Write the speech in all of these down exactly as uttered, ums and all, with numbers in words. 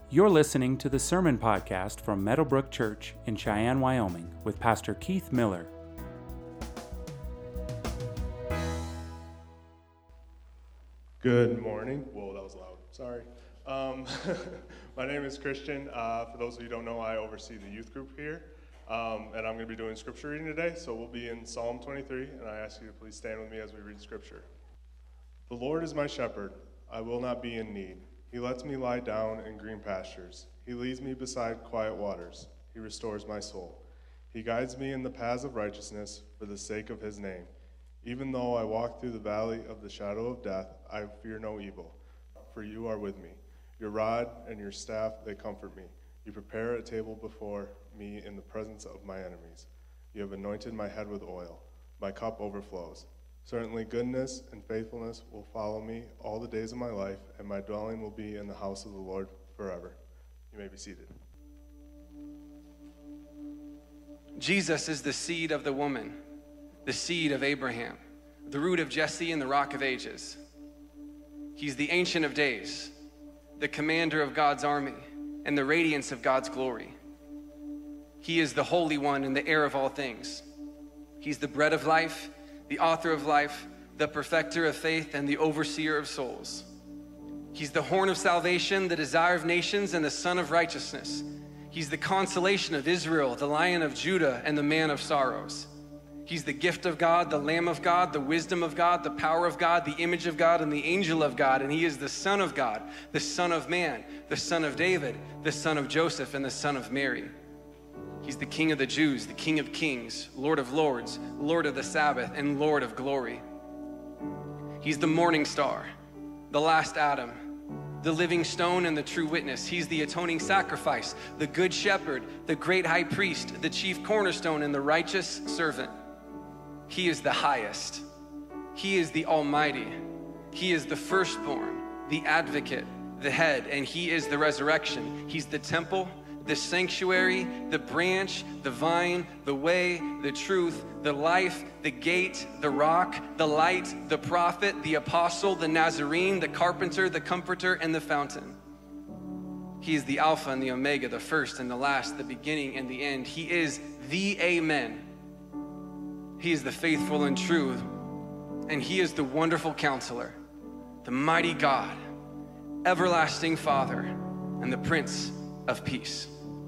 You're listening to the Sermon Podcast from Meadowbrook Church in Cheyenne, Wyoming, with Pastor Keith Miller. Good morning. Whoa, that was loud. Sorry. Um, my name is Christian. Uh, for those of you who don't know, I oversee the youth group here, um, and I'm going to be doing scripture reading today. So we'll be in Psalm twenty-three, and I ask you to please stand with me as we read scripture. The Lord is my shepherd; I will not be in need. He lets me lie down in green pastures. He leads me beside quiet waters. He restores my soul. He guides me in the paths of righteousness for the sake of his name. Even though I walk through the valley of the shadow of death, I fear no evil, for you are with me. Your rod and your staff, they comfort me. You prepare a table before me in the presence of my enemies. You have anointed my head with oil. My cup overflows. Certainly goodness and faithfulness will follow me all the days of my life, and my dwelling will be in the house of the Lord forever. You may be seated. Jesus is the seed of the woman, the seed of Abraham, the root of Jesse and the rock of ages. He's the Ancient of Days, the commander of God's army, and the radiance of God's glory. He is the Holy One and the heir of all things. He's the bread of life, the author of life, the perfecter of faith, and the overseer of souls. He's the horn of salvation, the desire of nations, and the Son of righteousness. He's the consolation of Israel, the Lion of Judah, and the man of sorrows. He's the gift of God, the Lamb of God, the wisdom of God, the power of God, the image of God, and the angel of God. And he is the Son of God, the Son of Man, the Son of David, the Son of Joseph, and the Son of Mary. He's the King of the Jews, the King of kings, Lord of lords, Lord of the Sabbath, and Lord of glory. He's the morning star, the last Adam, the living stone and the true witness. He's the atoning sacrifice, the good shepherd, the great high priest, the chief cornerstone, and the righteous servant. He is the highest. He is the almighty. He is the firstborn, the advocate, the head, and he is the resurrection. He's the temple, the sanctuary, the branch, the vine, the way, the truth, the life, the gate, the rock, the light, the prophet, the apostle, the Nazarene, the carpenter, the comforter, and the fountain. He is the Alpha and the Omega, the first and the last, the beginning and the end. He is the Amen. He is the faithful and true, and he is the wonderful counselor, the mighty God, everlasting Father, and the Prince of Peace.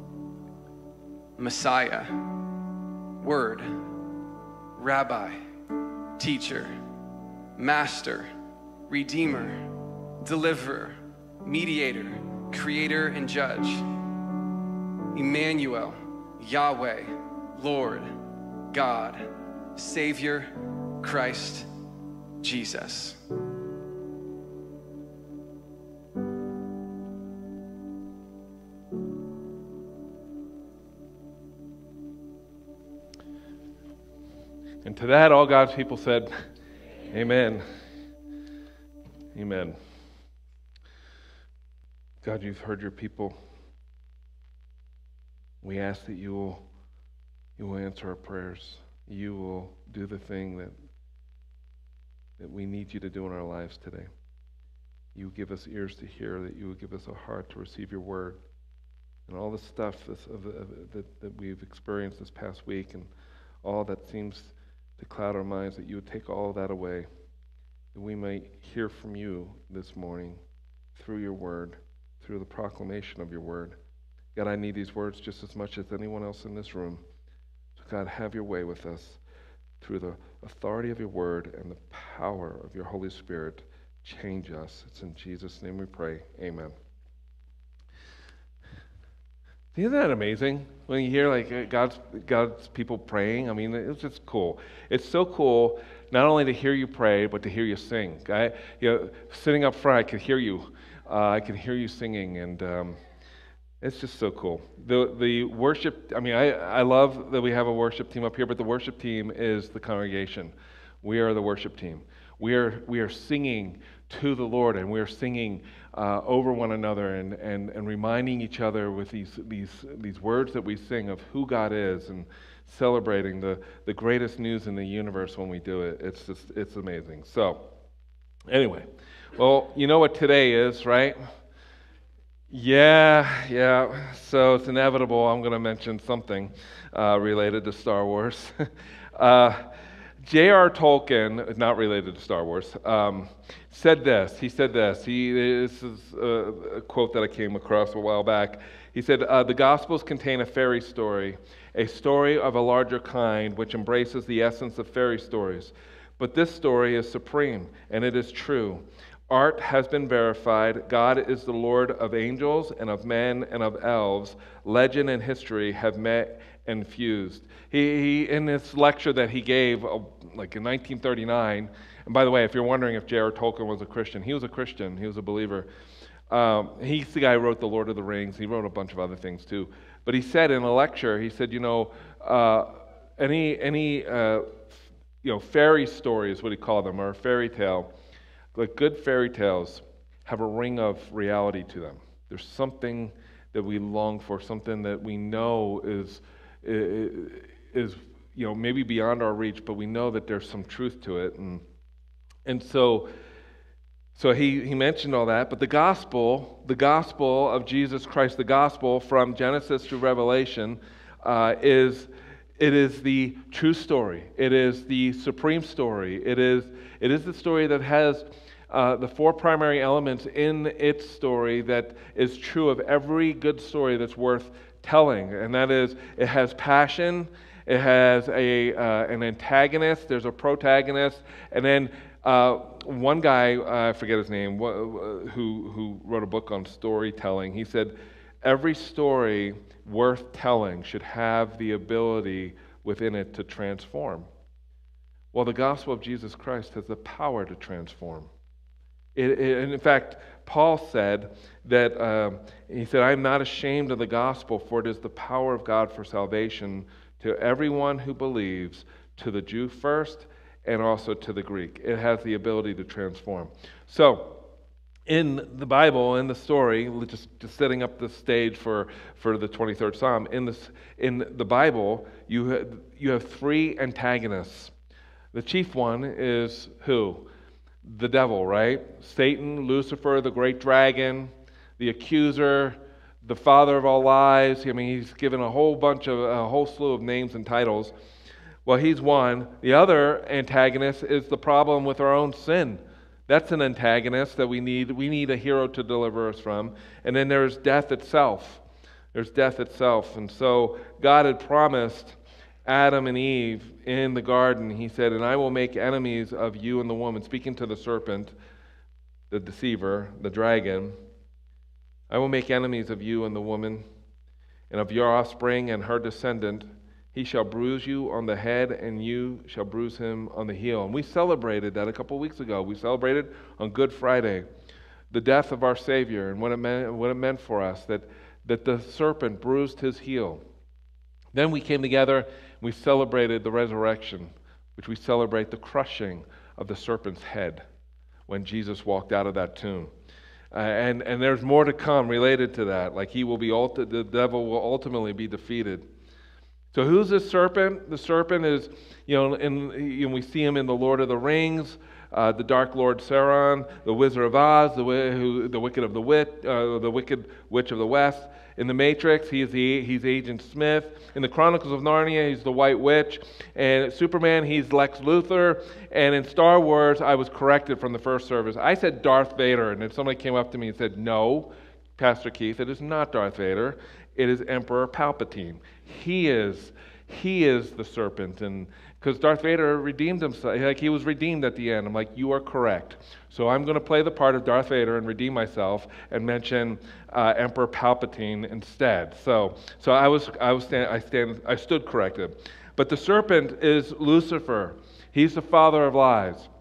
Messiah, Word, Rabbi, Teacher, Master, Redeemer, Deliverer, Mediator, Creator, and Judge. Emmanuel, Yahweh, Lord, God, Savior, Christ, Jesus. And to that, all God's people said, Amen. Amen. God, you've heard your people. We ask that you will, you will answer our prayers. You will do the thing that, that we need you to do in our lives today. You give us ears to hear, that you will give us a heart to receive your word. And all the stuff this, of, of, that, that we've experienced this past week and all that seems to cloud our minds, that you would take all of that away, that we might hear from you this morning through your word, through the proclamation of your word. God, I need these words just as much as anyone else in this room. So God, have your way with us through the authority of your word and the power of your Holy Spirit. Change us. It's in Jesus' name we pray. Amen. Isn't that amazing when you hear like God's God's people praying? I mean, it's just cool. It's so cool not only to hear you pray, but to hear you sing. I, you know, sitting up front, I could hear you. Uh, I could hear you singing, and um, it's just so cool. The the worship. I mean, I I love that we have a worship team up here, but the worship team is the congregation. We are the worship team. We are we are singing to the Lord, and we are singing uh, over one another, and, and, and reminding each other with these these these words that we sing of who God is, and celebrating the, the greatest news in the universe when we do it. It's just it's amazing. So, anyway, well, you know what today is, right? Yeah, yeah. So it's inevitable. I'm going to mention something uh, related to Star Wars. uh, J R. Tolkien, not related to Star Wars, um, said this. He said this. He, this is a, a quote that I came across a while back. He said, uh, "The Gospels contain a fairy story, a story of a larger kind which embraces the essence of fairy stories. But this story is supreme, and it is true. Art has been verified. God is the Lord of angels and of men and of elves. Legend and history have met and fused." He, he in this lecture that he gave, uh, like in nineteen thirty-nine, and by the way, if you're wondering if J R. Tolkien was a Christian, he was a Christian. He was a believer. Um, he's the guy who wrote The Lord of the Rings. He wrote a bunch of other things too. But he said in a lecture, he said, you know, uh, any any uh, you know fairy story is what he called them, or a fairy tale. Like good fairy tales have a ring of reality to them. There's something that we long for, something that we know is, is, is you know, maybe beyond our reach, but we know that there's some truth to it. And and so, so he, he mentioned all that, but the gospel, the gospel of Jesus Christ, the gospel from Genesis to Revelation uh, is it is the true story. It is the supreme story. It is it is the story that has uh, the four primary elements in its story that is true of every good story that's worth telling, and that is it has passion, it has a uh, an antagonist, there's a protagonist, and then uh, one guy, uh, I forget his name, who who wrote a book on storytelling. He said every story worth telling should have the ability within it to transform. Well, the gospel of Jesus Christ has the power to transform. It, it, and in fact, Paul said that, uh, he said, "I am not ashamed of the gospel, for it is the power of God for salvation to everyone who believes, to the Jew first, and also to the Greek." It has the ability to transform. So, in the Bible, in the story, just, just setting up the stage for, for the twenty-third Psalm, in, this, in the Bible, you have, you have three antagonists. The chief one is who? The devil, right? Satan, Lucifer, the great dragon, the accuser, the father of all lies. I mean, he's given a whole bunch of, a whole slew of names and titles. Well, he's one. The other antagonist is the problem with our own sin. That's an antagonist that we need. We need a hero to deliver us from. And then there's death itself. There's death itself. And so God had promised Adam and Eve in the garden, he said, "And I will make enemies of you and the woman," speaking to the serpent, the deceiver, the dragon. "I will make enemies of you and the woman, and of your offspring and her descendant. He shall bruise you on the head, and you shall bruise him on the heel." And we celebrated that a couple weeks ago. We celebrated on Good Friday the death of our Savior and what it meant, what it meant for us, that, that the serpent bruised his heel. Then we came together, we celebrated the resurrection, which we celebrate the crushing of the serpent's head when Jesus walked out of that tomb. Uh, and, and there's more to come related to that. Like he will be, ulti- the devil will ultimately be defeated. So who's this serpent? The serpent is, you know, in, you know we see him in The Lord of the Rings, uh, the Dark Lord Sauron, the Wizard of Oz, the, who, the Wicked of the Wit, uh, the Wicked Witch of the West. In The Matrix, he's the he's Agent Smith. In the Chronicles of Narnia, he's the White Witch. And Superman, he's Lex Luthor. And in Star Wars, I was corrected from the first service. I said Darth Vader, and then somebody came up to me and said, "No, Pastor Keith, it is not Darth Vader. It is Emperor Palpatine. He is he is the serpent." And because Darth Vader redeemed himself, like he was redeemed at the end. I'm like, you are correct. So I'm going to play the part of Darth Vader and redeem myself and mention uh, Emperor Palpatine instead. So, so I was, I was, stand, I stand, I stood corrected. But the serpent is Lucifer. He's the father of lies.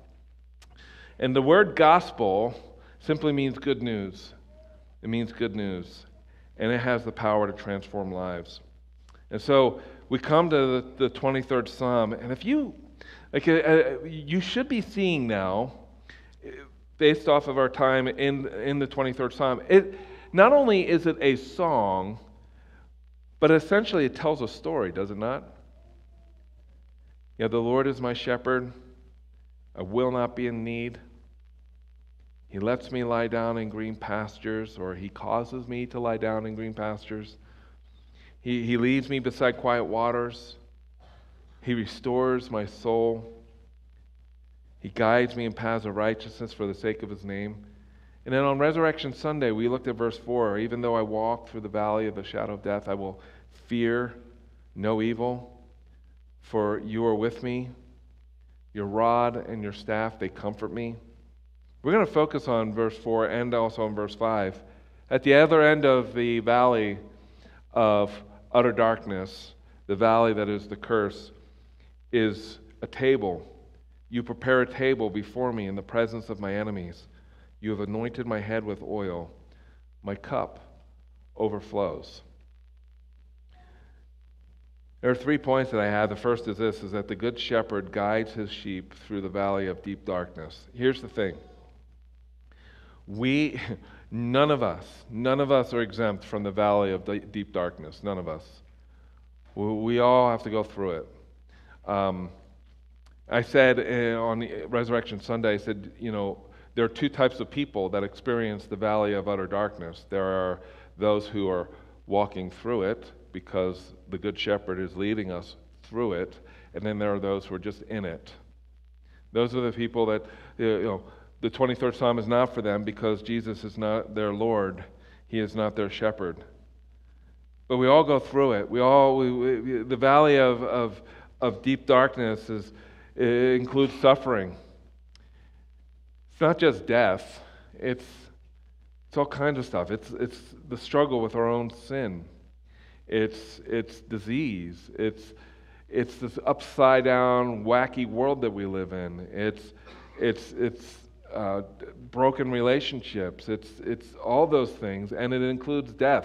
And the word gospel simply means good news. It means good news, and it has the power to transform lives. And so we come to the, the twenty-third Psalm, and if you, like, uh, you should be seeing now, based off of our time in in the twenty-third Psalm, it not only is it a song, but essentially it tells a story, does it not? Yeah, the Lord is my shepherd; I will not be in need. He lets me lie down in green pastures, or he causes me to lie down in green pastures. He, he leads me beside quiet waters. He restores my soul. He guides me in paths of righteousness for the sake of his name. And then on Resurrection Sunday, we looked at verse four. Even though I walk through the valley of the shadow of death, I will fear no evil, for you are with me. Your rod and your staff, they comfort me. We're going to focus on verse four and also on verse five. At the other end of the valley of utter darkness, the valley that is the curse, is a table. You prepare a table before me in the presence of my enemies. You have anointed my head with oil. My cup overflows. There are three points that I have. The first is this, is that the good shepherd guides his sheep through the valley of deep darkness. Here's the thing. We, none of us, none of us are exempt from the valley of deep darkness. None of us. We all have to go through it. Um, I said uh, on Resurrection Sunday, I said, you know, there are two types of people that experience the valley of utter darkness. There are those who are walking through it because the Good Shepherd is leading us through it, and then there are those who are just in it. Those are the people that, you know, the twenty-third Psalm is not for them because Jesus is not their Lord. He is not their shepherd. But we all go through it. We all, we, we, the valley of, of, of deep darkness is, it includes suffering. It's not just death. It's, it's all kinds of stuff. It's, it's the struggle with our own sin. It's, it's disease. It's, it's this upside down, wacky world that we live in. It's, it's, it's uh, broken relationships. It's, it's all those things, and it includes death.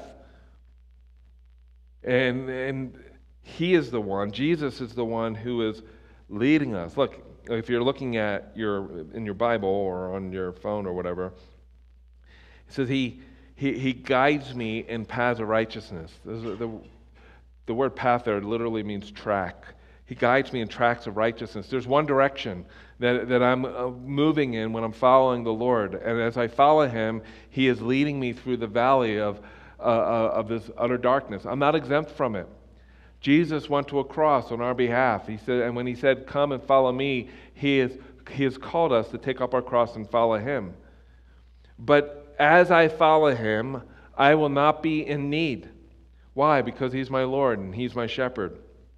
And, and he is the one, Jesus is the one who is leading us. Look, if you're looking at your in your Bible or on your phone or whatever, it says he he, he guides me in paths of righteousness. The, the word path there literally means track. He guides me in tracks of righteousness. There's one direction that, that I'm uh, moving in when I'm following the Lord. And as I follow him, he is leading me through the valley of, uh, uh, of this utter darkness. I'm not exempt from it. Jesus went to a cross on our behalf. He said, and when he said, "Come and follow me," he is, he has called us to take up our cross and follow him. But as I follow him, I will not be in need. Why? Because he's my Lord and he's my shepherd.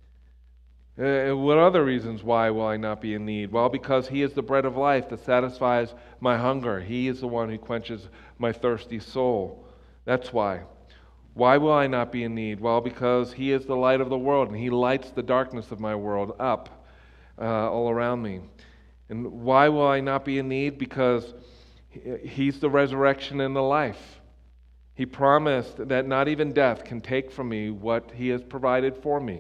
Uh, what other reasons why will I not be in need? Well, because he is the bread of life that satisfies my hunger. He is the one who quenches my thirsty soul. That's why. Why will I not be in need? Well, because he is the light of the world, and he lights the darkness of my world up uh, all around me. And why will I not be in need? Because he's the resurrection and the life. He promised that not even death can take from me what he has provided for me.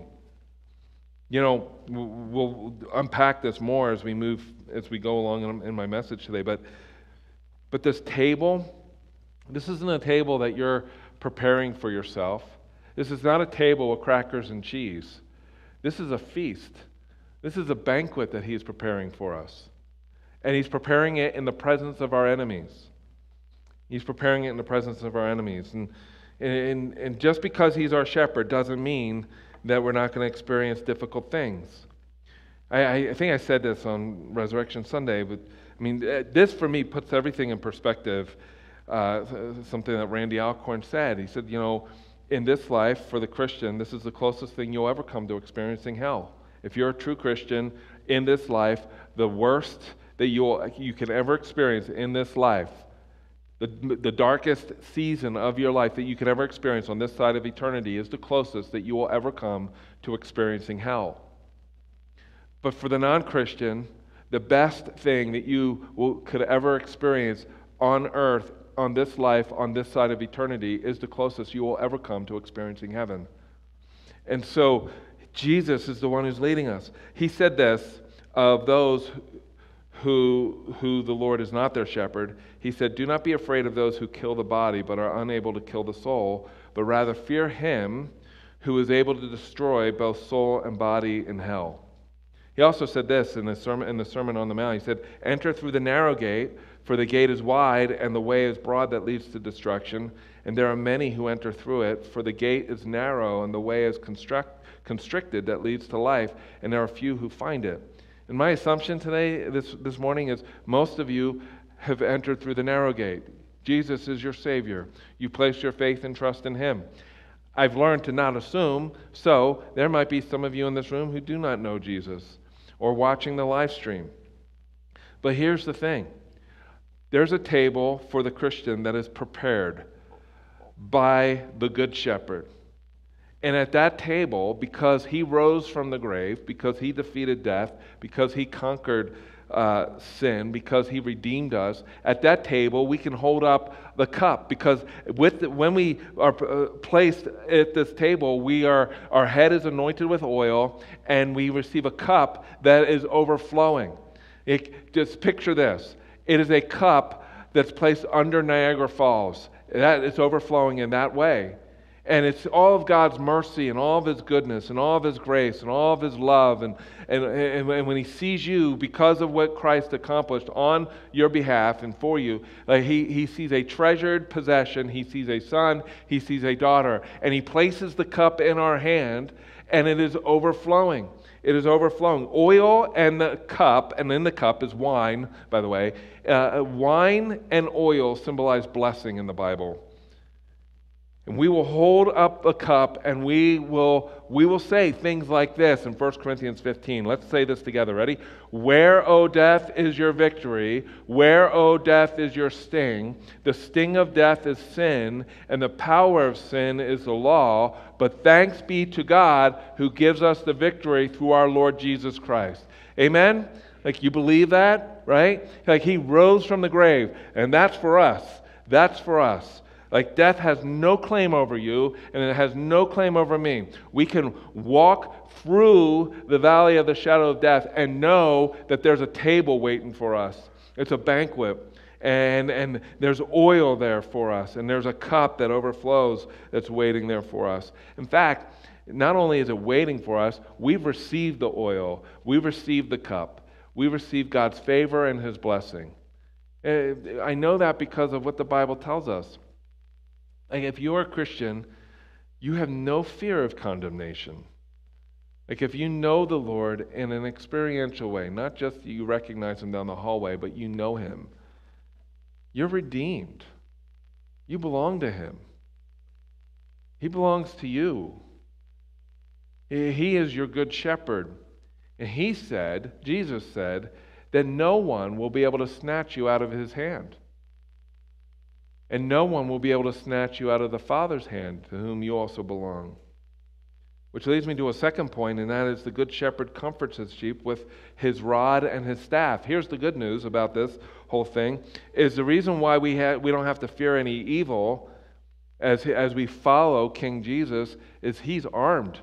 You know, we'll unpack this more as we move, as we go along in my message today, but but this table, this isn't a table that you're preparing for yourself. This is not a table with crackers and cheese. This is a feast. This is a banquet that he is preparing for us. And he's preparing it in the presence of our enemies. He's preparing it in the presence of our enemies. And, and, and just because he's our shepherd doesn't mean that we're not going to experience difficult things. I, I think I said this on Resurrection Sunday, but I mean, this for me puts everything in perspective. Uh, something that Randy Alcorn said. He said, you know, in this life, for the Christian, this is the closest thing you'll ever come to experiencing hell. If you're a true Christian, in this life, the worst that you'll, you can ever experience in this life, the, the darkest season of your life that you can ever experience on this side of eternity is the closest that you will ever come to experiencing hell. But for the non-Christian, the best thing that you will, could ever experience on earth, on this life, on this side of eternity, is the closest you will ever come to experiencing heaven. And so, Jesus is the one who's leading us. He said this of those who, who the Lord is not their shepherd. He said, "Do not be afraid of those who kill the body, but are unable to kill the soul, but rather fear him who is able to destroy both soul and body in hell." He also said this in the sermon, in the Sermon on the Mount. He said, enter through the narrow gate, for the gate is wide and the way is broad that leads to destruction, and there are many who enter through it, for the gate is narrow and the way is construct, constricted that leads to life, and there are few who find it. And my assumption today, this, this morning, is most of you have entered through the narrow gate. Jesus is your Savior. You place your faith and trust in Him. I've learned to not assume, so there might be some of you in this room who do not know Jesus or watching the live stream. But here's the thing. There's a table for the Christian that is prepared by the Good Shepherd. And at that table, because He rose from the grave, because He defeated death, because He conquered uh, sin, because He redeemed us, at that table we can hold up the cup, because with the, when we are uh, placed at this table, we are our head is anointed with oil, and we receive a cup that is overflowing. It, just picture this. It is a cup that's placed under Niagara Falls. That it's overflowing in that way. And it's all of God's mercy and all of His goodness and all of His grace and all of His love. And, and, and, and when He sees you, because of what Christ accomplished on your behalf and for you, like he, he sees a treasured possession, He sees a son, He sees a daughter, and He places the cup in our hand, and it is overflowing. It is overflowing. Oil and the cup, and in the cup is wine, by the way. Uh, wine and oil symbolize blessing in the Bible. And we will hold up a cup, and we will we will say things like this in First Corinthians fifteen. Let's say this together. Ready? Where, O death, is your victory? Where, O death, is your sting? The sting of death is sin, and the power of sin is the law. But thanks be to God who gives us the victory through our Lord Jesus Christ. Amen? Like, you believe that, right? Like, He rose from the grave, and that's for us. That's for us. Like, death has no claim over you, and it has no claim over me. We can walk through the valley of the shadow of death and know that there's a table waiting for us. It's a banquet, and, and there's oil there for us, and there's a cup that overflows that's waiting there for us. In fact, not only is it waiting for us, we've received the oil, we've received the cup, we've received God's favor and His blessing. I know that because of what the Bible tells us. Like, if you're a Christian, you have no fear of condemnation. Like, if you know the Lord in an experiential way, not just you recognize Him down the hallway, but you know Him, you're redeemed. You belong to Him. He belongs to you. He is your good shepherd. And He said, Jesus said, that no one will be able to snatch you out of His hand. And no one will be able to snatch you out of the Father's hand, to whom you also belong. Which leads me to a second point, and that is the Good Shepherd comforts His sheep with His rod and His staff. Here's the good news about this whole thing, is the reason why we ha- we don't have to fear any evil as, as we follow King Jesus is He's armed.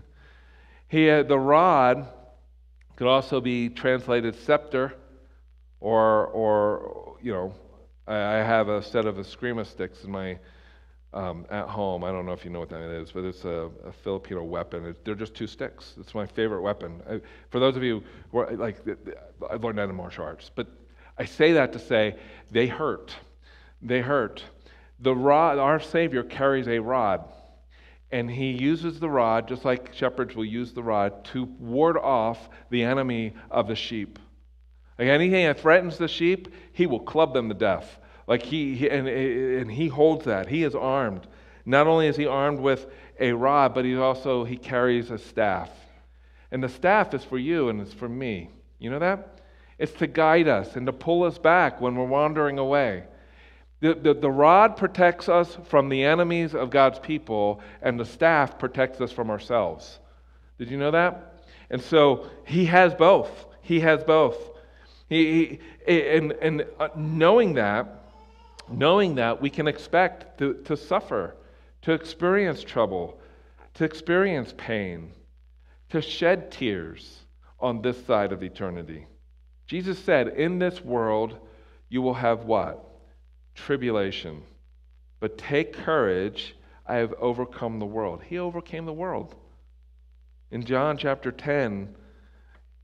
he had, the rod could also be translated scepter, or, or you know, I have a set of Eskrima sticks in my um, at home. I don't know if you know what that is, but it's a, a Filipino weapon. It, they're just two sticks. It's my favorite weapon. I, for those of you who are, like, I've learned that in martial arts, but I say that to say they hurt. They hurt. The rod, our Savior carries a rod, and He uses the rod, just like shepherds will use the rod, to ward off the enemy of the sheep. Like, anything that threatens the sheep, He will club them to death. Like he, he and, and he holds that. He is armed. Not only is He armed with a rod, but He also he carries a staff. And the staff is for you and it's for me. You know that? It's to guide us and to pull us back when we're wandering away. The, the, the rod protects us from the enemies of God's people, and the staff protects us from ourselves. Did you know that? And so He has both. He has both. He, he, and and knowing that, knowing that, we can expect to, to suffer, to experience trouble, to experience pain, to shed tears on this side of eternity. Jesus said, in this world you will have what? Tribulation. But take courage, I have overcome the world. He overcame the world. In John chapter ten,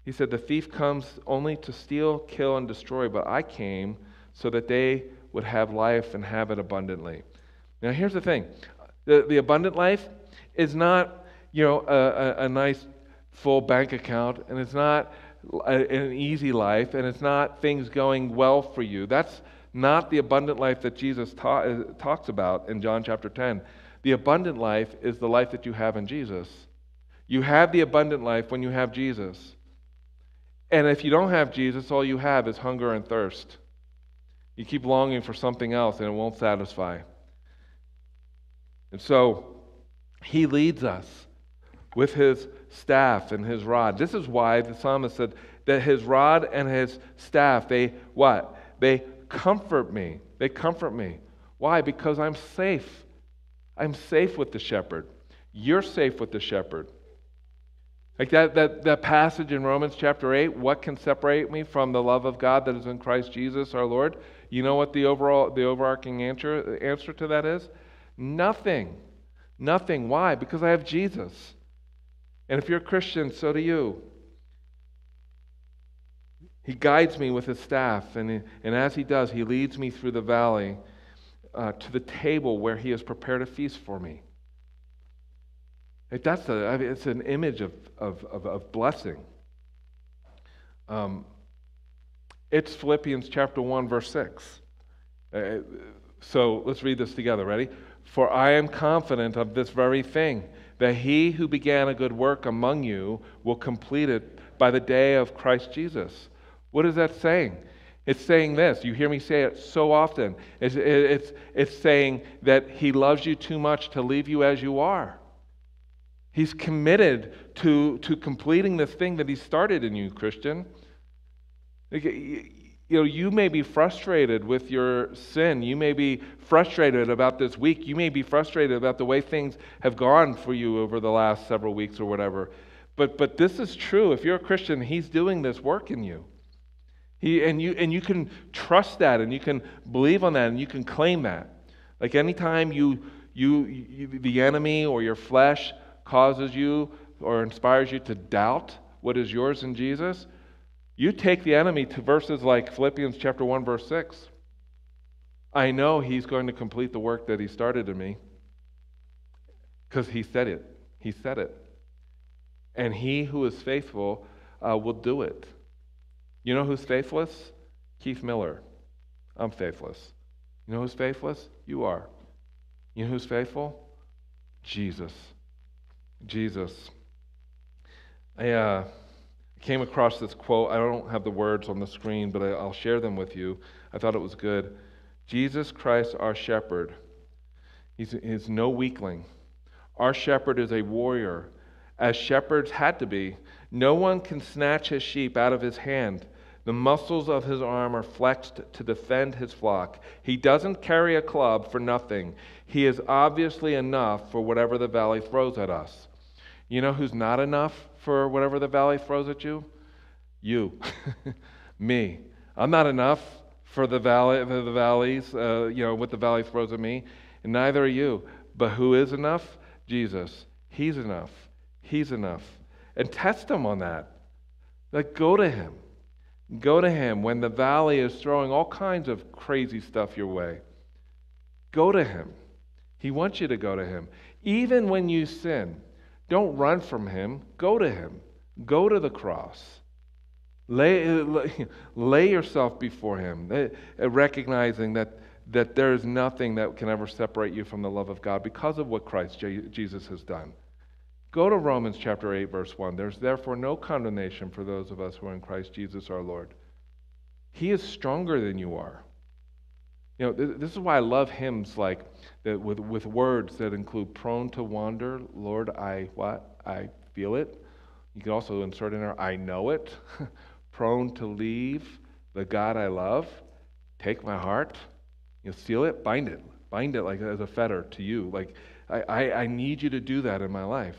He said, the thief comes only to steal, kill, and destroy, but I came so that they would have life and have it abundantly. Now here's the thing. The, the abundant life is not, you know, a, a, a nice full bank account, and it's not a, an easy life, and it's not things going well for you. That's not the abundant life that Jesus ta- talks about in John chapter ten. The abundant life is the life that you have in Jesus. You have the abundant life when you have Jesus. And if you don't have Jesus, all you have is hunger and thirst. You keep longing for something else and it won't satisfy. And so he leads us with his staff and his rod. This is why the psalmist said that his rod and his staff, they what? They comfort me. They comfort me. Why? Because I'm safe. I'm safe with the shepherd. You're safe with the shepherd. Like that, that, that passage in Romans chapter eight, what can separate me from the love of God that is in Christ Jesus our Lord? You know what the overall, the overarching answer, answer to that is? Nothing. Nothing. Why? Because I have Jesus. And if you're a Christian, so do you. He guides me with his staff, and, and as he does, he leads me through the valley uh, to the table where he has prepared a feast for me. Like that's a, I mean, it's an image of, of, of, of blessing. Um, it's Philippians chapter one, verse six. Uh, so let's read this together. Ready? For I am confident of this very thing, that he who began a good work among you will complete it by the day of Christ Jesus. What is that saying? It's saying this. You hear me say it so often. It's, it's, it's saying that he loves you too much to leave you as you are. He's committed to, to completing this thing that he started in you, Christian. You know, you may be frustrated with your sin. You may be frustrated about this week. You may be frustrated about the way things have gone for you over the last several weeks or whatever. But but this is true. If you're a Christian, he's doing this work in you. He and you and you can trust that, and you can believe on that, and you can claim that. Like anytime you you, you the enemy or your flesh causes you or inspires you to doubt what is yours in Jesus, you take the enemy to verses like Philippians chapter one, verse six. I know he's going to complete the work that he started in me because he said it. He said it. And he who is faithful uh, will do it. You know who's faithless? Keith Miller. I'm faithless. You know who's faithless? You are. You know who's faithful? Jesus. Jesus. I uh, came across this quote. I don't have the words on the screen, but I, I'll share them with you. I thought it was good. Jesus Christ, our shepherd, he's, he's no weakling. Our shepherd is a warrior, as shepherds had to be. No one can snatch his sheep out of his hand. The muscles of his arm are flexed to defend his flock. He doesn't carry a club for nothing. He is obviously enough for whatever the valley throws at us. You know who's not enough for whatever the valley throws at you? You. Me. I'm not enough for the valley, for the valleys, uh, you know, what the valley throws at me, and neither are you. But who is enough? Jesus. He's enough. He's enough. And test him on that. Like, go to him. Go to him when the valley is throwing all kinds of crazy stuff your way. Go to him. He wants you to go to him. Even when you sin, don't run from him. Go to him. Go to the cross. Lay, lay, lay yourself before him, recognizing that, that there is nothing that can ever separate you from the love of God because of what Christ Jesus has done. Go to Romans chapter eight, verse one. There's therefore no condemnation for those of us who are in Christ Jesus our Lord. He is stronger than you are. You know, this is why I love hymns like that with, with words that include prone to wander. Lord, I what? I feel it. You can also insert in there, I know it. Prone to leave the God I love. Take my heart. You know, seal it, bind it. Bind it like as a fetter to you. Like, I, I, I need you to do that in my life.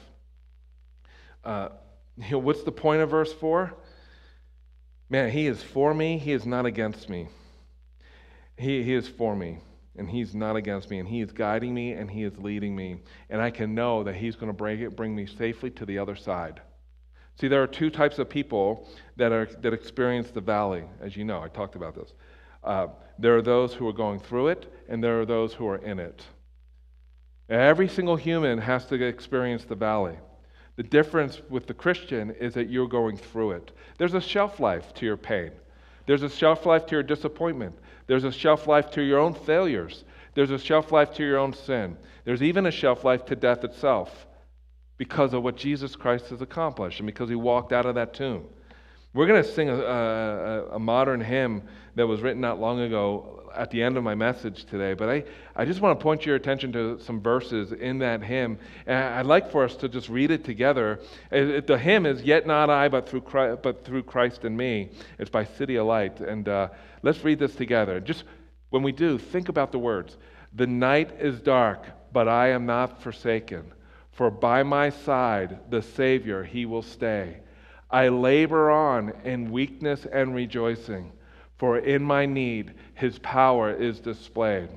Uh, you know, what's the point of verse four? Man, he is for me, he is not against me. He, he is for me, and he's not against me, and he is guiding me, and he is leading me. And I can know that he's going to bring it, bring me safely to the other side. See, there are two types of people that are that experience the valley, as you know. I talked about this. Uh, there are those who are going through it, and there are those who are in it. Every single human has to experience the valley. The difference with the Christian is that you're going through it. There's a shelf life to your pain. There's a shelf life to your disappointment. There's a shelf life to your own failures. There's a shelf life to your own sin. There's even a shelf life to death itself, because of what Jesus Christ has accomplished and because he walked out of that tomb. We're going to sing a, a, a modern hymn that was written not long ago at the end of my message today, but I, I just want to point your attention to some verses in that hymn, and I'd like for us to just read it together. It, the hymn is, "Yet not I, but through Christ, but through Christ in me." It's by City of Light, and uh, let's read this together. Just when we do, think about the words. "The night is dark, but I am not forsaken. For by my side, the Savior, he will stay. I labor on in weakness and rejoicing, for in my need, his power is displayed.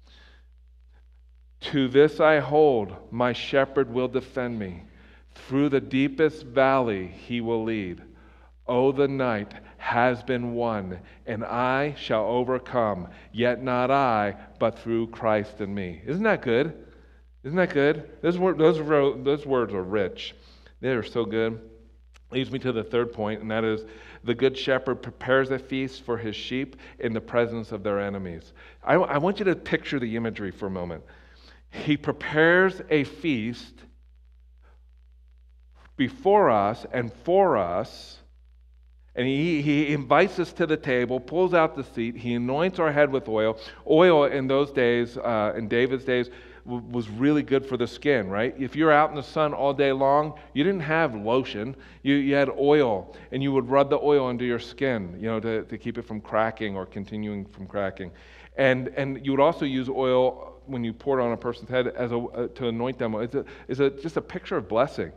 To this I hold, my shepherd will defend me. Through the deepest valley, he will lead. Oh, the night has been won, and I shall overcome, yet not I, but through Christ in me." Isn't that good? Isn't that good? Those, word, those, those words are rich. They are so good. Leads me to the third point, and that is, the good shepherd prepares a feast for his sheep in the presence of their enemies. I, I want you to picture the imagery for a moment. He prepares a feast before us and for us, and he, he invites us to the table, pulls out the seat, he anoints our head with oil. Oil in those days, uh, in David's days, was really good for the skin, right? If you're out in the sun all day long, you didn't have lotion. You, you had oil, and you would rub the oil into your skin, you know, to, to keep it from cracking or continuing from cracking. And and you would also use oil when you poured on a person's head as a uh, to anoint them. It's a, it's a just a picture of blessing.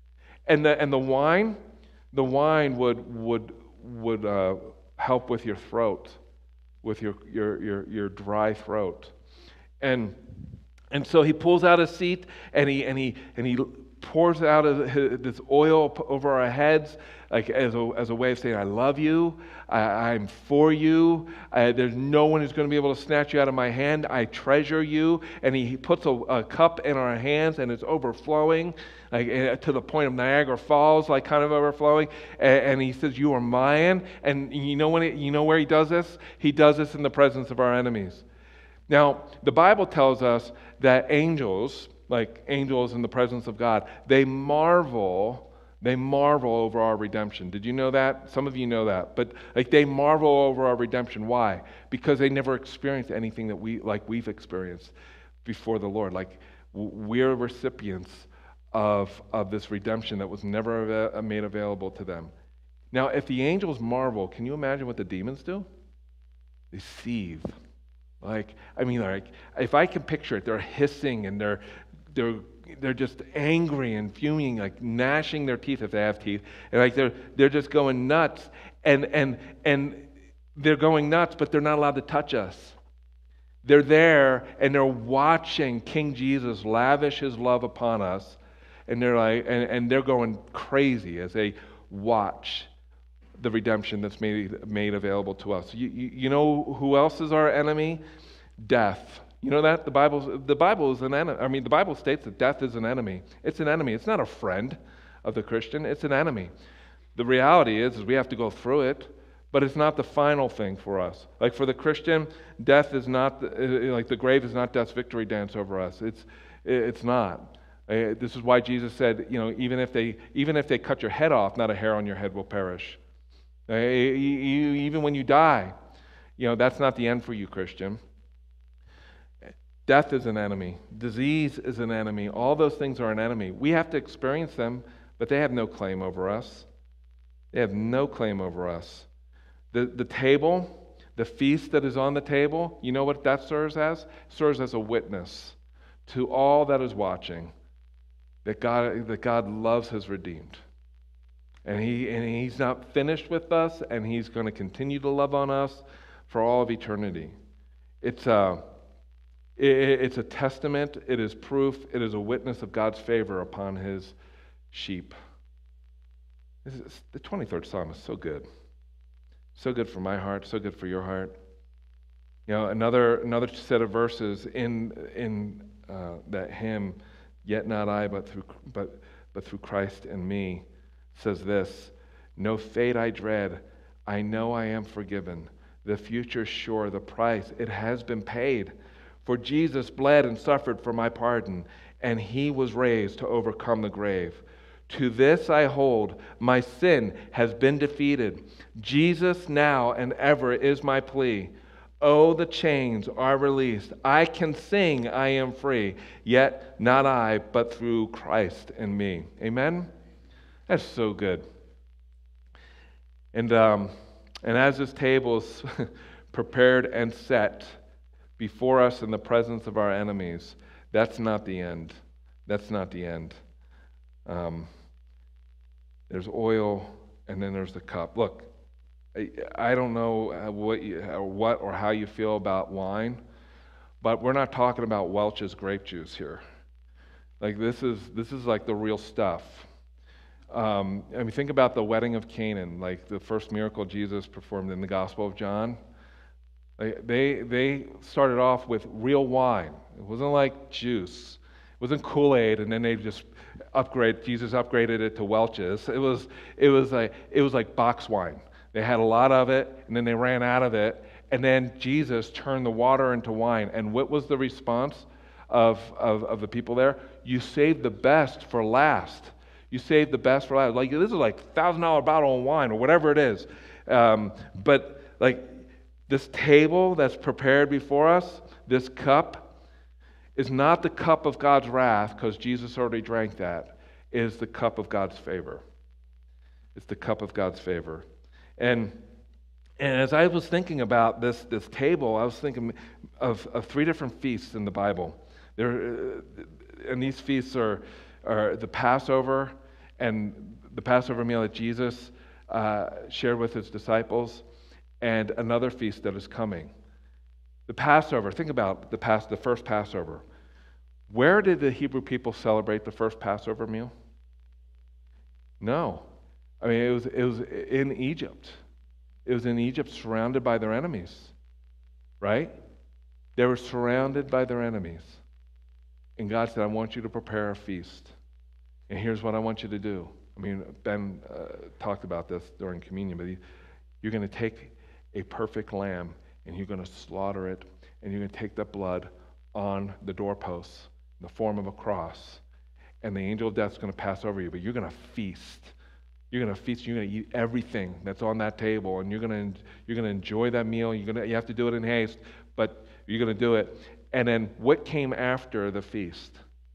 And the and the wine, the wine would would would uh, help with your throat, with your your your your dry throat, and. And so he pulls out a seat and he and he and he pours out his, this oil over our heads, like as a as a way of saying, "I love you, I, I'm for you. I, there's no one who's going to be able to snatch you out of my hand. I treasure you." And he, he puts a, a cup in our hands, and it's overflowing, like to the point of Niagara Falls, like kind of overflowing. And, and he says, "You are mine." And you know when it, you know where he does this? He does this in the presence of our enemies. Now, the Bible tells us that angels, like angels in the presence of God, they marvel, they marvel over our redemption. Did you know that? Some of you know that. But like they marvel over our redemption. Why? Because they never experienced anything that we like we've experienced before the Lord. Like we're recipients of, of this redemption that was never made available to them. Now, if the angels marvel, can you imagine what the demons do? They seethe. Like, I mean, like, if I can picture it, they're hissing and they're they're they're just angry and fuming, like gnashing their teeth if they have teeth, and like they're they're just going nuts, and and and they're going nuts, but they're not allowed to touch us. They're there and they're watching King Jesus lavish his love upon us, and they're like, and, and they're going crazy as they watch the redemption that's made made available to us. You, you, you know who else is our enemy? Death. You know that? The Bible, the Bible is an enemy. I mean, the Bible states that death is an enemy. It's an enemy. It's not a friend of the Christian. It's an enemy. The reality is, is we have to go through it, but it's not the final thing for us. Like for the Christian, death is not, like the grave is not death's victory dance over us. It's it's not. This is why Jesus said, you know, even if they even if they cut your head off, not a hair on your head will perish. Even when you die, you know, that's not the end for you, Christian. Death is an enemy. Disease is an enemy. All those things are an enemy. We have to experience them, but they have no claim over us. They have no claim over us. The, the table, the feast that is on the table, you know what that serves as? It serves as a witness to all that is watching that God, that God loves his redeemed. And he and he's not finished with us, and he's going to continue to love on us for all of eternity. It's a, it, it's a testament, it is proof, it is a witness of God's favor upon his sheep. This is, the twenty-third Psalm is so good. So good for my heart, so good for your heart. You know, another another set of verses in in uh, that hymn, "Yet not I, but through but but through Christ in me," says this: "No fate I dread, I know I am forgiven. The future's sure, the price it has been paid. For Jesus bled and suffered for my pardon, and he was raised to overcome the grave. To this I hold, my sin has been defeated. Jesus now and ever is my plea. Oh, the chains are released. I can sing, I am free. Yet not I, but through Christ in me." Amen? That's so good. And um, and as this table is prepared and set before us in the presence of our enemies, that's not the end. That's not the end. Um, there's oil, and then there's the cup. Look, I, I don't know what you, or what or how you feel about wine, but we're not talking about Welch's grape juice here. Like this is this is like the real stuff. Um, I mean, think about the wedding of Canaan, like the first miracle Jesus performed in the Gospel of John. Like they they started off with real wine. It wasn't like juice. It wasn't Kool-Aid, and then they just upgrade. Jesus upgraded it to Welch's. It was it was like it was like box wine. They had a lot of it, and then they ran out of it, and then Jesus turned the water into wine. And what was the response of of, of the people there? You saved the best for last. You saved the best for last. Like this is like thousand dollar bottle of wine or whatever it is. Um, but like this table that's prepared before us, this cup, is not the cup of God's wrath, because Jesus already drank that. It is the cup of God's favor. It's the cup of God's favor. And and as I was thinking about this this table, I was thinking of, of three different feasts in the Bible. There, and these feasts are are the Passover and the Passover meal that Jesus uh, shared with his disciples, and another feast that is coming. The Passover, think about the past, the first Passover. Where did the Hebrew people celebrate the first Passover meal? No. I mean, it was it was in Egypt. It was in Egypt, surrounded by their enemies, right? They were surrounded by their enemies. And God said, I want you to prepare a feast. And here's what I want you to do. I mean, Ben uh, talked about this during communion, but he, you're going to take a perfect lamb, and you're going to slaughter it, and you're going to take that blood on the doorposts in the form of a cross, and the angel of death is going to pass over you, but you're going to feast. You're going to feast. You're going to eat everything that's on that table, and you're going to you're going to enjoy that meal. You're going to you have to do it in haste, but you're going to do it. And then what came after the feast?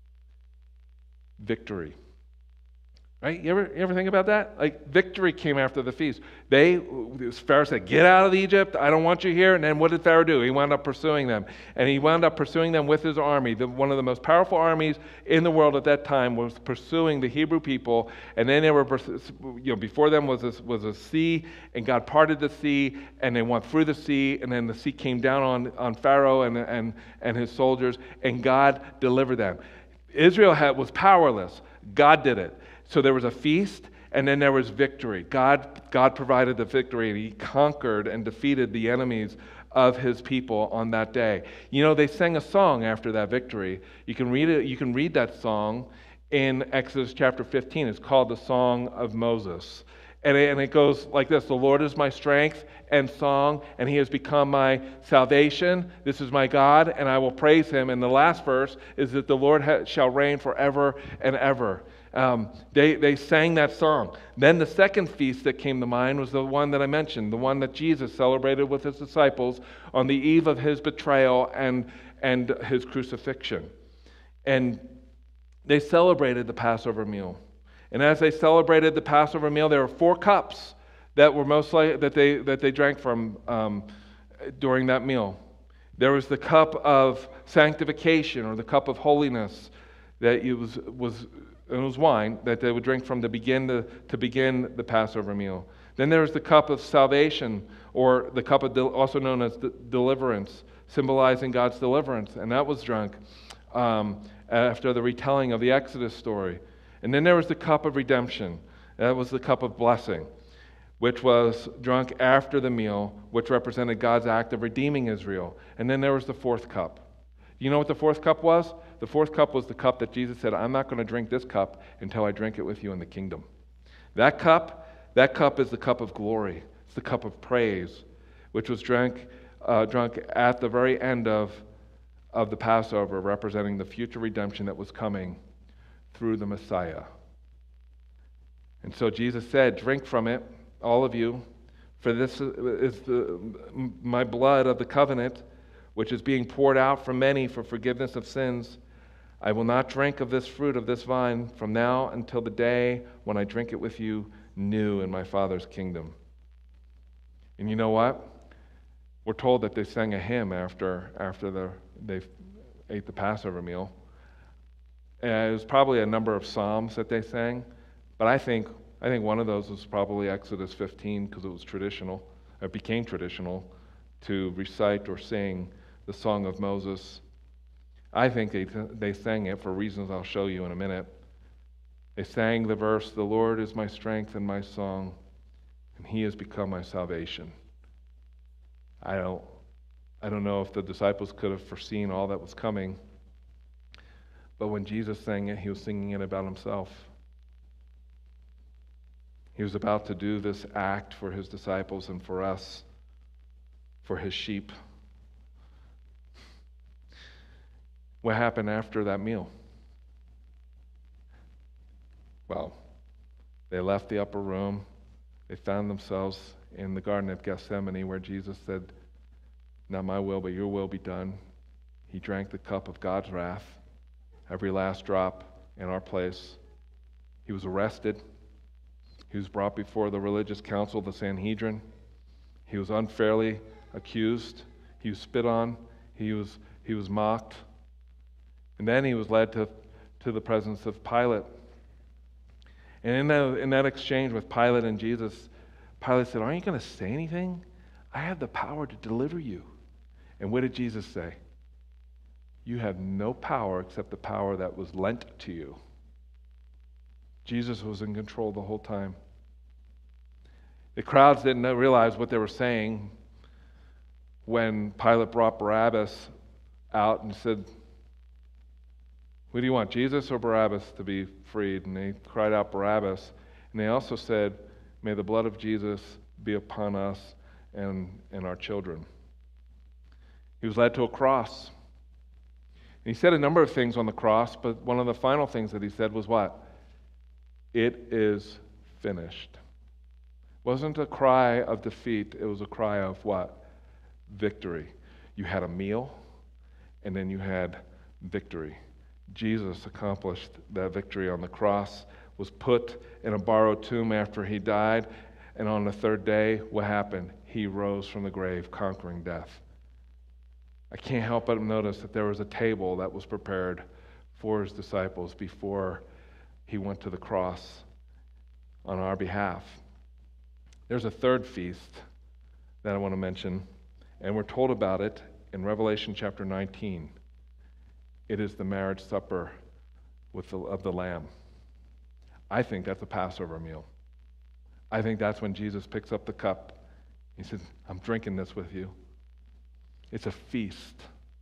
Victory. Right? You ever, you ever think about that? Like, victory came after the feast. They, Pharaoh said, get out of Egypt. I don't want you here. And then what did Pharaoh do? He wound up pursuing them. And he wound up pursuing them with his army. The, one of the most powerful armies in the world at that time was pursuing the Hebrew people. And then they were, you know, before them was a, was a sea, and God parted the sea, and they went through the sea, and then the sea came down on, on Pharaoh and, and, and his soldiers, and God delivered them. Israel had, was powerless. God did it. So there was a feast, and then there was victory. God, God provided the victory, and he conquered and defeated the enemies of his people on that day. You know, they sang a song after that victory. You can read it. You can read that song in Exodus chapter fifteen. It's called the Song of Moses. And it, and it goes like this: the Lord is my strength and song, and he has become my salvation. This is my God, and I will praise him. And the last verse is that the Lord ha- shall reign forever and ever. Um, they, they sang that song. Then the second feast that came to mind was the one that I mentioned, the one that Jesus celebrated with his disciples on the eve of his betrayal and, and his crucifixion. And they celebrated the Passover meal. And as they celebrated the Passover meal, there were four cups that were most likely that they that they drank from um, during that meal. There was the cup of sanctification, or the cup of holiness, that it was was it was wine that they would drink from to begin the to begin the Passover meal. Then there was the cup of salvation, or the cup of de- also known as de- deliverance, symbolizing God's deliverance, and that was drunk um, after the retelling of the Exodus story. And then there was the cup of redemption. That was the cup of blessing, which was drunk after the meal, which represented God's act of redeeming Israel. And then there was the fourth cup. You know what the fourth cup was? The fourth cup was the cup that Jesus said, I'm not going to drink this cup until I drink it with you in the kingdom. That cup, that cup is the cup of glory. It's the cup of praise, which was drank, uh, drunk at the very end of, of the Passover, representing the future redemption that was coming through the Messiah. And so Jesus said, drink from it, all of you, for this is the, my blood of the covenant, which is being poured out for many for forgiveness of sins. I will not drink of this fruit of this vine from now until the day when I drink it with you new in my Father's kingdom. And you know what? We're told that they sang a hymn after after the, they ate the Passover meal. And it was probably a number of psalms that they sang, but I think I think one of those was probably Exodus fifteen, because it was traditional. It became traditional to recite or sing the Song of Moses. I think they, they sang it for reasons I'll show you in a minute. They sang the verse, the Lord is my strength and my song, and he has become my salvation. I don't, I don't know if the disciples could have foreseen all that was coming, but when Jesus sang it, he was singing it about himself. He was about to do this act for his disciples and for us, for his sheep. What happened after that meal? Well, they left the upper room. They found themselves in the Garden of Gethsemane, where Jesus said, not my will, but your will be done. He drank the cup of God's wrath, every last drop in our place. He was arrested. He was brought before the religious council, the Sanhedrin. He was unfairly accused. He was spit on. He was, he was mocked. And then he was led to, to the presence of Pilate. And in that, in that exchange with Pilate and Jesus, Pilate said, aren't you going to say anything? I have the power to deliver you. And what did Jesus say? You have no power except the power that was lent to you. Jesus was in control the whole time. The crowds didn't realize what they were saying when Pilate brought Barabbas out and said, what do you want, Jesus or Barabbas to be freed? And they cried out Barabbas. And they also said, may the blood of Jesus be upon us and, and our children. He was led to a cross. And he said a number of things on the cross, but one of the final things that he said was what? It is finished. It wasn't a cry of defeat, it was a cry of what? Victory. You had a meal, and then you had victory. Jesus accomplished that victory on the cross, was put in a borrowed tomb after he died, and on the third day, what happened? He rose from the grave, conquering death. I can't help but notice that there was a table that was prepared for his disciples before he went to the cross on our behalf. There's a third feast that I want to mention, and we're told about it in Revelation chapter nineteen. It is the marriage supper with the, of the Lamb. I think that's a Passover meal. I think that's when Jesus picks up the cup. He says, I'm drinking this with you. It's a feast.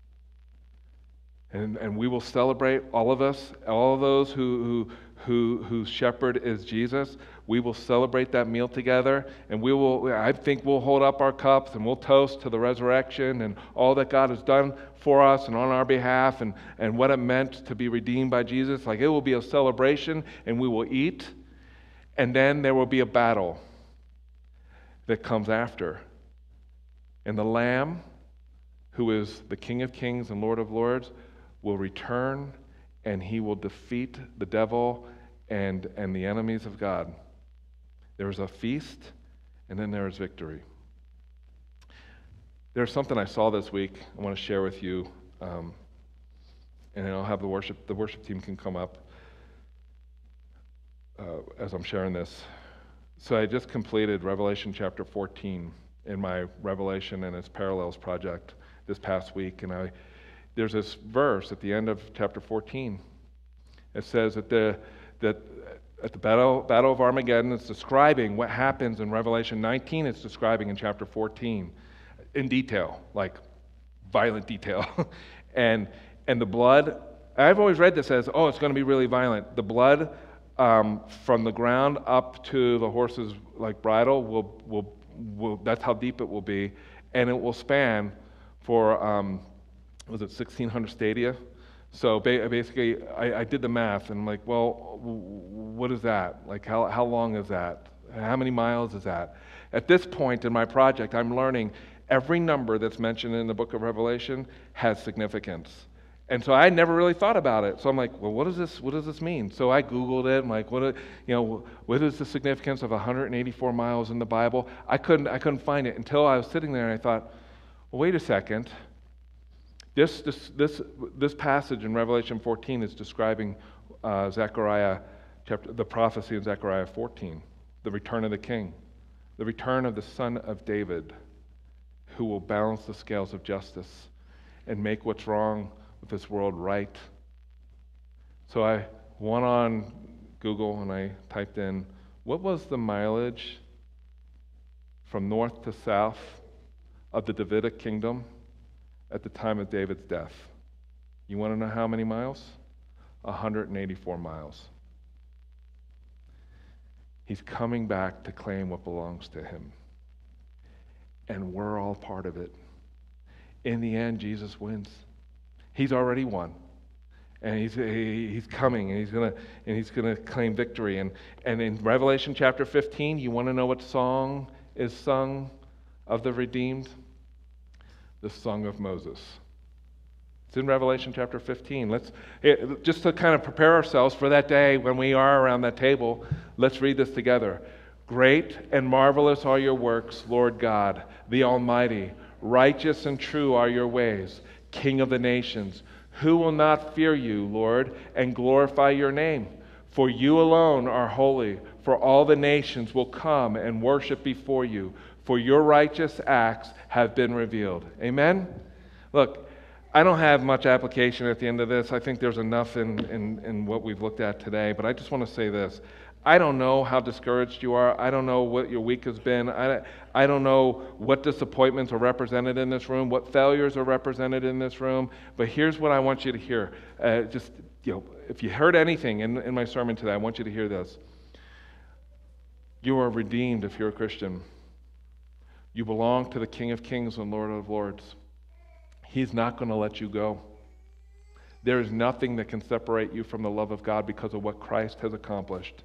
And, and we will celebrate, all of us, all of those who, who, who, whose shepherd is Jesus. We will celebrate that meal together, and we will, I think we'll hold up our cups and we'll toast to the resurrection and all that God has done for us and on our behalf, and, and what it meant to be redeemed by Jesus. Like, it will be a celebration, and we will eat, and then there will be a battle that comes after. And the Lamb, who is the King of Kings and Lord of Lords, will return, and he will defeat the devil and, and the enemies of God. There is a feast, and then there is victory. There's something I saw this week I want to share with you, um, and I'll have the worship, the worship team can come up uh, as I'm sharing this. So I just completed Revelation chapter fourteen in my Revelation and its Parallels project this past week, and I there's this verse at the end of chapter fourteen. It says that the that at the Battle, Battle of Armageddon. It's describing what happens in Revelation nineteen. It's describing in chapter fourteen in detail, like violent detail. and and the blood, I've always read this as, oh, it's going to be really violent. The blood um, from the ground up to the horse's like bridle will will will. That's how deep it will be, and it will span for um, was it sixteen hundred stadia. So basically, I, I did the math, and I'm like, well, what is that? Like, how how long is that? How many miles is that? At this point in my project, I'm learning every number that's mentioned in the book of Revelation has significance. And so I never really thought about it. So I'm like, well, what does this what does this mean? So I Googled it. I'm like, what you know, what is the significance of one hundred eighty-four miles in the Bible? I couldn't I couldn't find it until I was sitting there and I thought, well, wait a second. This, this, this, this passage in Revelation fourteen is describing uh, Zechariah, chapter, the prophecy in Zechariah fourteen, the return of the king, the return of the son of David, who will balance the scales of justice and make what's wrong with this world right. So I went on Google and I typed in, what was the mileage from north to south of the Davidic kingdom at the time of David's death? You want to know how many miles? one hundred eighty-four miles. He's coming back to claim what belongs to him. And we're all part of it. In the end, Jesus wins. He's already won. And he's he, he's coming and he's gonna and he's gonna claim victory. And, and in Revelation chapter fifteen, you want to know what song is sung of the redeemed? The Song of Moses. It's in Revelation chapter fifteen. Let's it, just to kind of prepare ourselves for that day when we are around that table, let's read this together. Great and marvelous are your works, Lord God, the Almighty. Righteous and true are your ways, King of the nations. Who will not fear you, Lord, and glorify your name? For you alone are holy, for all the nations will come and worship before you, for your righteous acts have been revealed. Amen? Look, I don't have much application at the end of this. I think there's enough in, in, in what we've looked at today, but I just want to say this. I don't know how discouraged you are. I don't know what your week has been. I, I don't know what disappointments are represented in this room, what failures are represented in this room, but here's what I want you to hear. Uh, just, you know, if you heard anything in, in my sermon today, I want you to hear this. You are redeemed if you're a Christian. You belong to the King of Kings and Lord of Lords. He's not going to let you go. There is nothing that can separate you from the love of God because of what Christ has accomplished.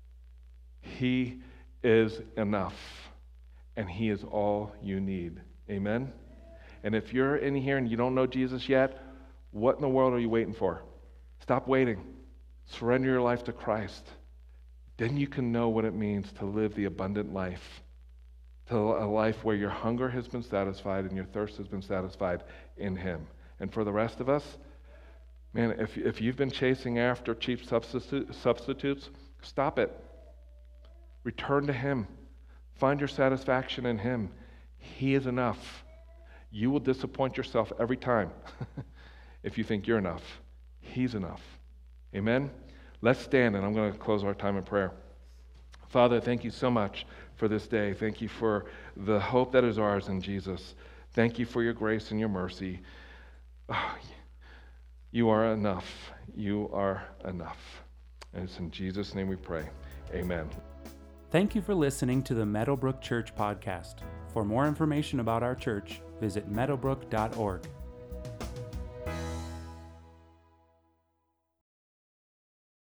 He is enough, and He is all you need. Amen? And if you're in here and you don't know Jesus yet, what in the world are you waiting for? Stop waiting. Surrender your life to Christ. Then you can know what it means to live the abundant life, to a life where your hunger has been satisfied and your thirst has been satisfied in Him. And for the rest of us, man, if, if you've been chasing after cheap substitute, substitutes, stop it. Return to Him. Find your satisfaction in Him. He is enough. You will disappoint yourself every time if you think you're enough. He's enough. Amen? Let's stand, and I'm going to close our time in prayer. Father, thank you so much for this day. Thank you for the hope that is ours in Jesus. Thank you for your grace and your mercy. Oh, you are enough. You are enough. And it's in Jesus' name we pray. Amen. Thank you for listening to the Meadowbrook Church podcast. For more information about our church, visit meadowbrook dot org.